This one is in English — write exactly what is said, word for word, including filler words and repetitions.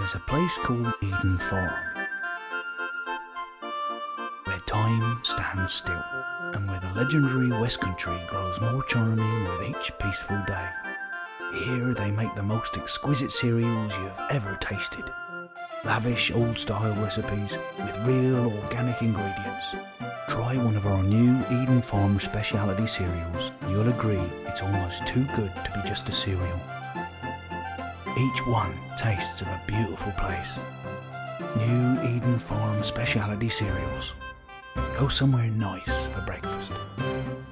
there's a place called Eden Farm, where time stands still, and where the legendary West Country grows more charming with each peaceful day. Here they make the most exquisite cereals you've ever tasted. Lavish old-style recipes with real organic ingredients. Try one of our new Eden Farm speciality cereals. You'll agree it's almost too good to be just a cereal. Each one tastes of a beautiful place. New Eden Farm speciality cereals. Go somewhere nice for breakfast.